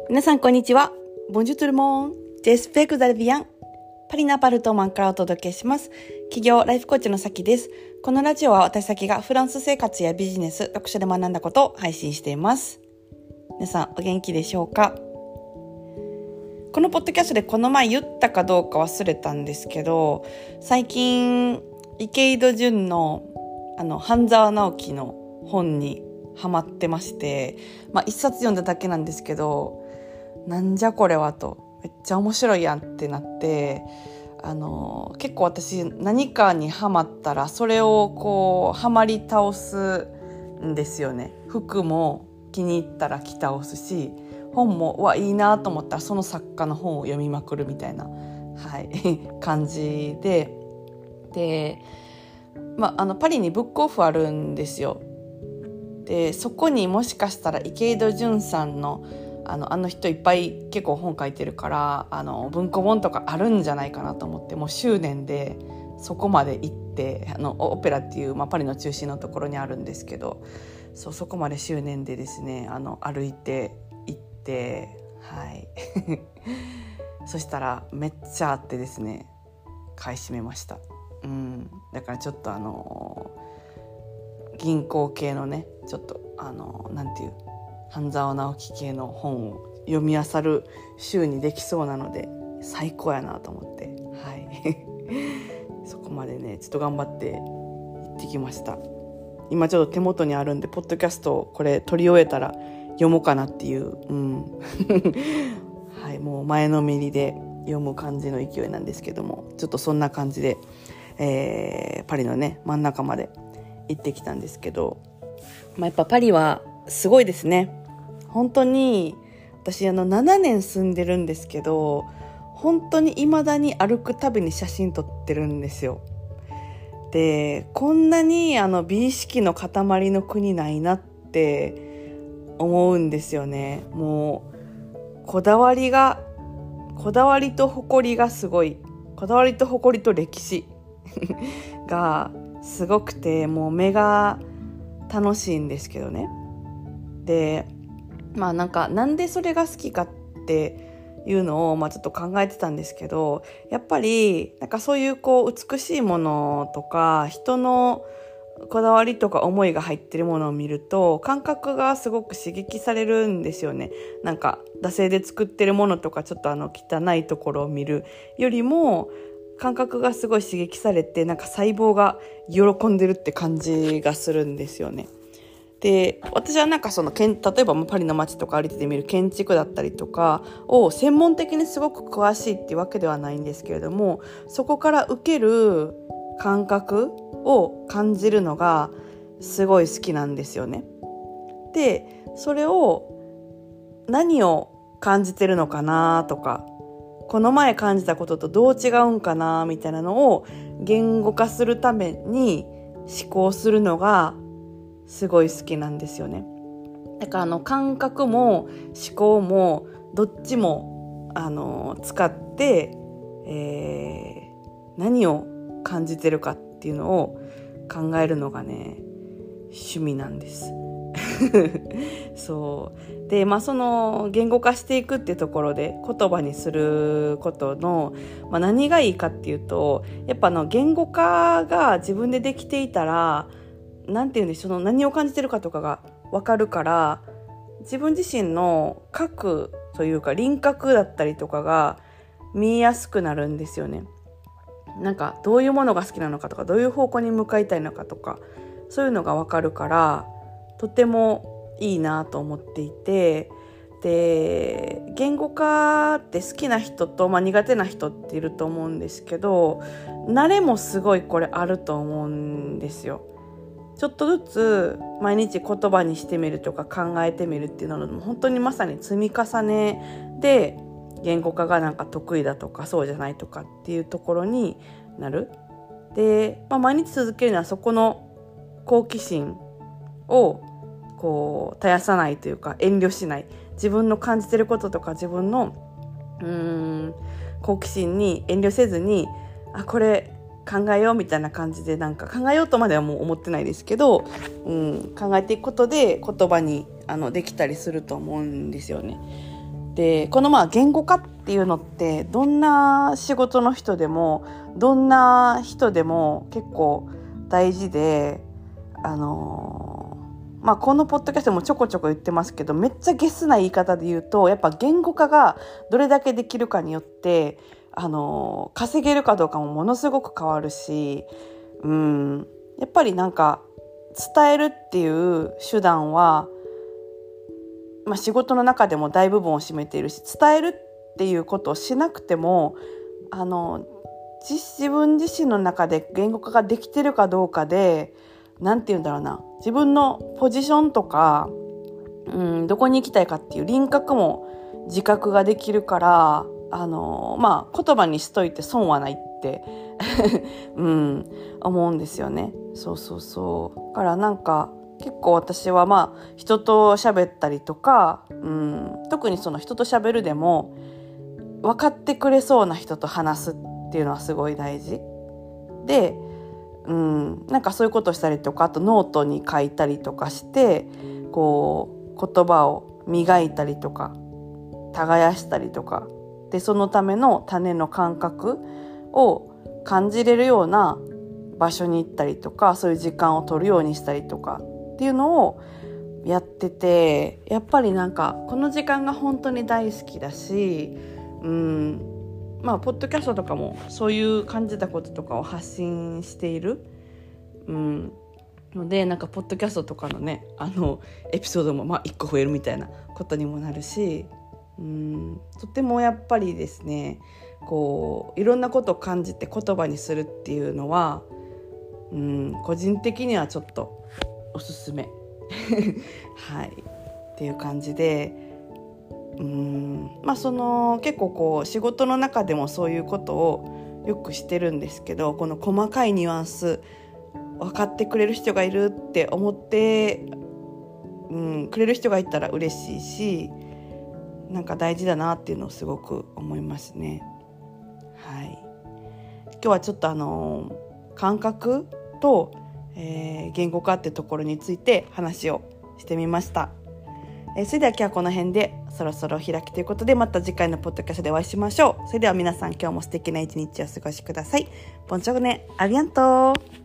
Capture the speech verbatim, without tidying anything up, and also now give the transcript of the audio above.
皆さんこんにちは。Bonjour tout le monde. J'espère que vous allez bien. パリのアパルトマンからお届けします。企業ライフコーチのさきです。このラジオは私さきがフランス生活やビジネス、読書で学んだことを配信しています。皆さんお元気でしょうか？このポッドキャストでこの前言ったかどうか忘れたんですけど、最近池井戸潤のあの半沢直樹の本にハマってまして、まあ一冊読んだだけなんですけど、なんじゃこれはと、めっちゃ面白いやんってなって、あの結構私何かにハマったらそれをこうハマり倒すんですよね。服も気に入ったら着倒すし、本もうわいいなと思ったらその作家の本を読みまくるみたいな、はい、感じで、で、まあ、あのパリにブックオフあるんですよ。でそこにもしかしたら池井戸潤さんのあの、あの人いっぱい結構本書いてるからあの文庫本とかあるんじゃないかなと思って、もう執念でそこまで行って、あのオペラっていう、まあ、パリの中心のところにあるんですけど、そうそこまで執念でですね、あの歩いて行って、はいそしたらめっちゃあってですね、買い占めました。うん、だからちょっとあの銀行系のね、ちょっとあのなんていう半沢直樹系の本を読み漁る週にできそうなので最高やなと思って、はいそこまでねちょっと頑張って行ってきました。今ちょっと手元にあるんでポッドキャストをこれ取り終えたら読もうかなっていう、うんはい、もう前のめりで読む感じの勢いなんですけども、ちょっとそんな感じで、えー、パリのね真ん中まで行ってきたんですけど、まあ、やっぱパリはすごいですね。本当に私あのななねん住んでるんですけど、本当に未だに歩くたびに写真撮ってるんですよ。でこんなにあの美意識の塊の国ないなって思うんですよね。もうこだわりがこだわりと誇りがすごい、こだわりと誇りと歴史がすごくて、もう目が楽しいんですけどね。でまあなんかなんでそれが好きかっていうのをまあちょっと考えてたんですけど、やっぱりなんかそういうこう美しいものとか人のこだわりとか思いが入ってるものを見ると感覚がすごく刺激されるんですよね。なんか惰性で作ってるものとかちょっとあの汚いところを見るよりも感覚がすごい刺激されて、なんか細胞が喜んでるって感じがするんですよね。で私はなんかその例えばパリの街とか歩いてて見る建築だったりとかを専門的にすごく詳しいっていうわけではないんですけれども、そこから受ける感覚を感じるのがすごい好きなんですよね。でそれを何を感じてるのかなとか、この前感じたこととどう違うんかなみたいなのを言語化するために思考するのがすごい好きなんですよね。だからあの感覚も思考もどっちもあの使って、えー、何を感じてるかっていうのを考えるのがね趣味なんですそうで、まあその言語化していくっていうところで言葉にすることの、まあ、何がいいかっていうと、やっぱあの言語化が自分でできていたらなんていうんでしょう、その何を感じてるかとかが分かるから、自分自身の核というか輪郭だったりとかが見えやすくなるんですよね。なんかどういうものが好きなのかとか、どういう方向に向かいたいのかとか、そういうのが分かるからとてもいいなと思っていて、で言語化って好きな人と、まあ、苦手な人っていると思うんですけど、慣れもすごいこれあると思うんですよ。ちょっとずつ毎日言葉にしてみるとか考えてみるっていうのも本当にまさに積み重ねで言語化がなんか得意だとかそうじゃないとかっていうところになる。で、まあ、毎日続けるのはそこの好奇心をこう絶やさないというか遠慮しない、自分の感じてることとか自分のうーん好奇心に遠慮せずに、あこれ考えようみたいな感じで、なんか考えようとまではもう思ってないですけど、うん、考えていくことで言葉にあのできたりすると思うんですよね。 で、このまあ言語化っていうのってどんな仕事の人でもどんな人でも結構大事で、あのー、まあこのポッドキャストもちょこちょこ言ってますけど、めっちゃゲスな言い方で言うと、やっぱ言語化がどれだけできるかによってあのー、稼げるかどうかもものすごく変わるし、うん、やっぱりなんか伝えるっていう手段は、まあ、仕事の中でも大部分を占めているし、伝えるっていうことをしなくてもあの自分自身の中で言語化ができてるかどうかで、なんて言うんだろうな、自分のポジションとか、うん、どこに行きたいかっていう輪郭も自覚ができるから、あのまあ言葉にしといて損はないってうん、思うんですよね。そうそうそう。だからなんか結構私はまあ人と喋ったりとか、うん、特にその人と喋るでも分かってくれそうな人と話すっていうのはすごい大事で、うん、なんかそういうことをしたりとか、あとノートに書いたりとかして、こう言葉を磨いたりとか耕したりとかで、そのための種の感覚を感じれるような場所に行ったりとか、そういう時間を取るようにしたりとかっていうのをやってて、やっぱりなんかこの時間が本当に大好きだし、うん、まあポッドキャストとかもそういう感じたこととかを発信している、うん、ので、なんかポッドキャストとかのね、あのエピソードもまあいっこ増えるみたいなことにもなるし、うん、とてもやっぱりですね、こういろんなことを感じて言葉にするっていうのは、うん、個人的にはちょっとおすすめはいっていう感じで、うん、まあその結構こう仕事の中でもそういうことをよくしてるんですけど、この細かいニュアンス分かってくれる人がいるって思って、うん、くれる人がいたら嬉しいし、なんか大事だなっていうのをすごく思いますね。はい、今日はちょっとあの感覚と、えー、言語化ってところについて話をしてみました。えー、それでは今日はこの辺でそろそろ開きということで、また次回のポッドキャストでお会いしましょう。それでは皆さん、今日も素敵な一日をお過ごしください。ボンジョルネ、アビアント。